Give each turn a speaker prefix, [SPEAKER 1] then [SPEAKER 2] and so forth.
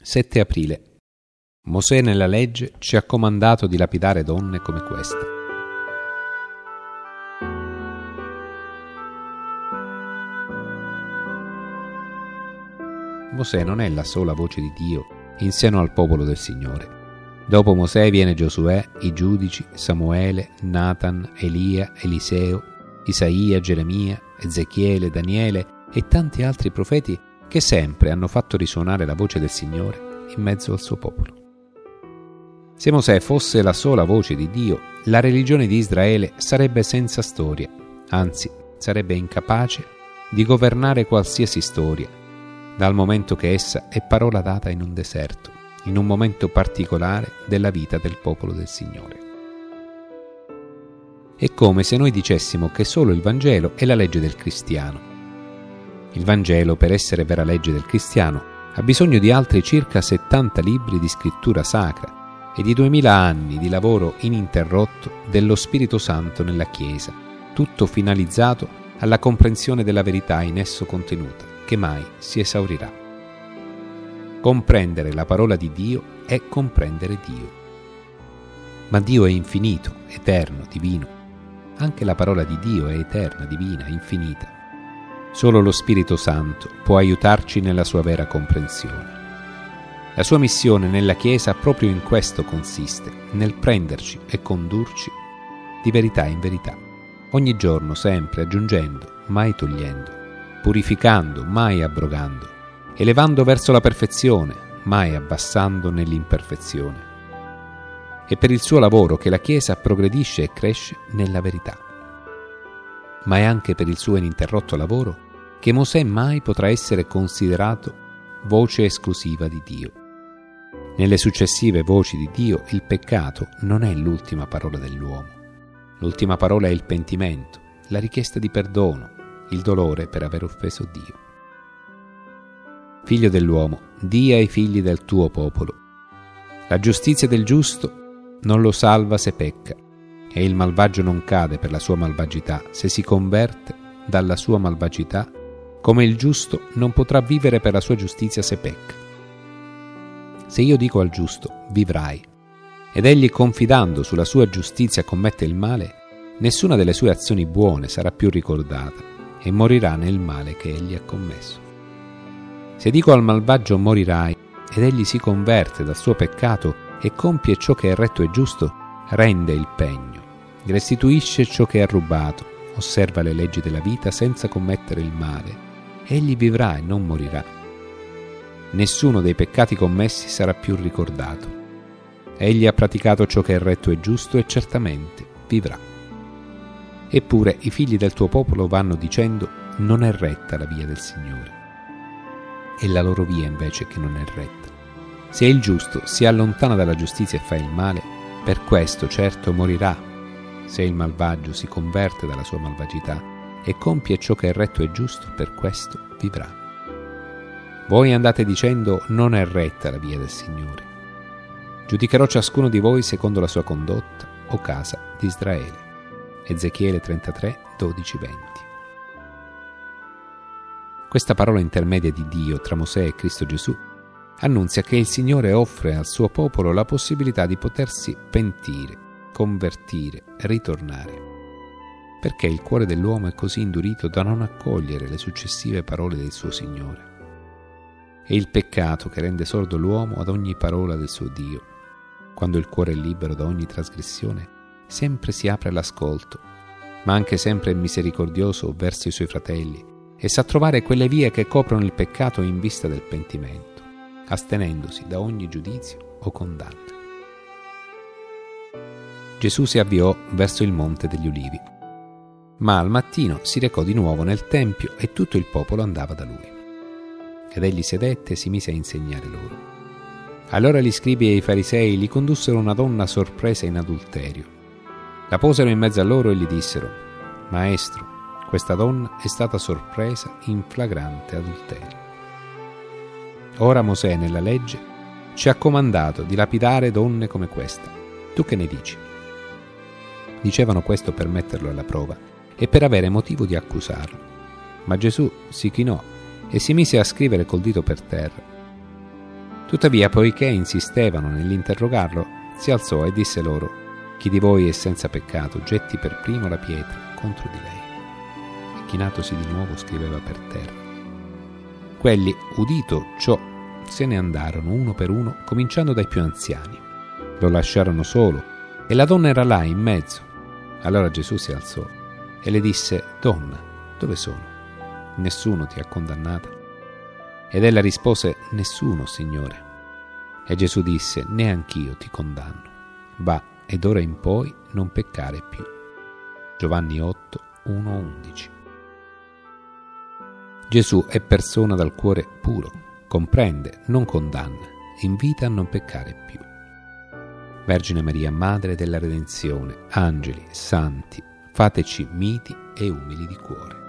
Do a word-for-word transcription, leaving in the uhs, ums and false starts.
[SPEAKER 1] sette aprile. Mosè nella legge ci ha comandato di lapidare donne come questa. Mosè non è la sola voce di Dio in seno al popolo del Signore. Dopo Mosè viene Giosuè, i giudici, Samuele, Natan, Elia, Eliseo, Isaia, Geremia, Ezechiele, Daniele e tanti altri profeti che sempre hanno fatto risuonare la voce del Signore in mezzo al suo popolo. Se Mosè fosse la sola voce di Dio, la religione di Israele sarebbe senza storia, anzi sarebbe incapace di governare qualsiasi storia, dal momento che essa è parola data in un deserto, in un momento particolare della vita del popolo del Signore. È come se noi dicessimo che solo il Vangelo è la legge del cristiano. Il Vangelo, per essere vera legge del cristiano, ha bisogno di altri circa settanta libri di scrittura sacra e di duemila anni di lavoro ininterrotto dello Spirito Santo nella Chiesa, tutto finalizzato alla comprensione della verità in esso contenuta, che mai si esaurirà. Comprendere la parola di Dio è comprendere Dio. Ma Dio è infinito, eterno, divino. Anche la parola di Dio è eterna, divina, infinita. Solo lo Spirito Santo può aiutarci nella sua vera comprensione. La sua missione nella Chiesa proprio in questo consiste, nel prenderci e condurci di verità in verità, ogni giorno sempre aggiungendo, mai togliendo, purificando, mai abrogando, elevando verso la perfezione, mai abbassando nell'imperfezione. È per il suo lavoro che la Chiesa progredisce e cresce nella verità. Ma è anche per il suo ininterrotto lavoro che Mosè mai potrà essere considerato voce esclusiva di Dio. Nelle successive voci di Dio il peccato non è l'ultima parola dell'uomo. L'ultima parola è il pentimento, la richiesta di perdono, il dolore per aver offeso Dio. Figlio dell'uomo, di ai figli del tuo popolo: la giustizia del giusto non lo salva se pecca, e il malvagio non cade per la sua malvagità se si converte dalla sua malvagità, come il giusto non potrà vivere per la sua giustizia se pecca. Se io dico al giusto, vivrai, ed egli confidando sulla sua giustizia commette il male, nessuna delle sue azioni buone sarà più ricordata e morirà nel male che egli ha commesso. Se dico al malvagio morirai, ed egli si converte dal suo peccato e compie ciò che è retto e giusto, rende il pegno, restituisce ciò che ha rubato, osserva le leggi della vita senza commettere il male, egli vivrà e non morirà. Nessuno dei peccati commessi sarà più ricordato. Egli ha praticato ciò che è retto e giusto e certamente vivrà. Eppure i figli del tuo popolo vanno dicendo: non è retta la via del Signore. È la loro via invece che non è retta. Se il giusto si allontana dalla giustizia e fa il male, per questo certo morirà. Se il malvagio si converte dalla sua malvagità e compie ciò che è retto e giusto, per questo vivrà. Voi andate dicendo: non è retta la via del Signore. Giudicherò ciascuno di voi secondo la sua condotta, o casa di Israele. Ezechiele trentatré, dodici venti. Questa parola intermedia di Dio tra Mosè e Cristo Gesù annunzia che il Signore offre al suo popolo la possibilità di potersi pentire, convertire, ritornare. Perché il cuore dell'uomo è così indurito da non accogliere le successive parole del suo Signore? È il peccato che rende sordo l'uomo ad ogni parola del suo Dio. Quando il cuore è libero da ogni trasgressione, sempre si apre all'ascolto, ma anche sempre è misericordioso verso i suoi fratelli e sa trovare quelle vie che coprono il peccato in vista del pentimento, astenendosi da ogni giudizio o condanna. Gesù si avviò verso il Monte degli Ulivi, ma al mattino si recò di nuovo nel Tempio e tutto il popolo andava da lui. Ed egli sedette e si mise a insegnare loro. Allora gli scribi e i farisei gli condussero una donna sorpresa in adulterio. La posero in mezzo a loro e gli dissero: Maestro, questa donna è stata sorpresa in flagrante adulterio. Ora Mosè nella legge ci ha comandato di lapidare donne come questa. Tu che ne dici? Dicevano questo per metterlo alla prova e per avere motivo di accusarlo. Ma Gesù si chinò e si mise a scrivere col dito per terra. Tuttavia, poiché insistevano nell'interrogarlo, si alzò e disse loro: chi di voi è senza peccato, getti per primo la pietra contro di lei. E chinatosi di nuovo scriveva per terra. Quelli, udito ciò, se ne andarono uno per uno, cominciando dai più anziani. Lo lasciarono solo, e la donna era là in mezzo. Allora Gesù si alzò e le disse: donna, dove sono? Nessuno ti ha condannata? Ed ella rispose: nessuno, Signore. E Gesù disse: neanch'io ti condanno. Va, ed ora in poi non peccare più. Giovanni otto, uno undici. Gesù è persona dal cuore puro, comprende, non condanna, invita a non peccare più. Vergine Maria, Madre della Redenzione, angeli, santi, fateci miti e umili di cuore.